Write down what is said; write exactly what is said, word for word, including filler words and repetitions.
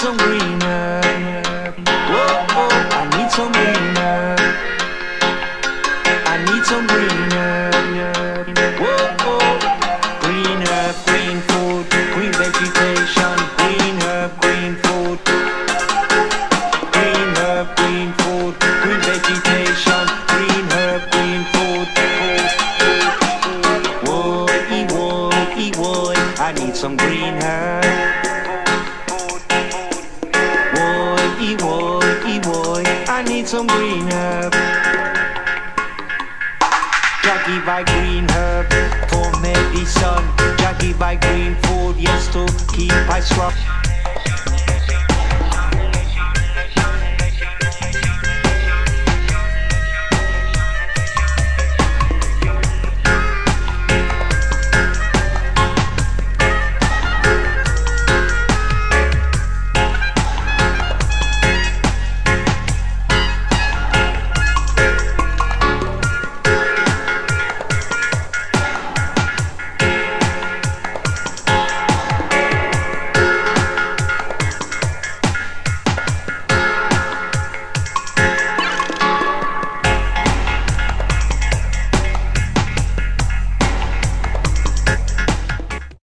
some green herb. Whoa, whoa, I need some green herb. I need some green herb. Whoa, whoa, green herb, green food, green vegetation, green herb, green food, green herb, green food, green vegetation, green herb, green food, food. Woy, woy, woy, I need some green herb. Woy, woy, woy, I need some green herb. Jackie by green herb for medicine. Jackie by green food, yes, to keep I strong.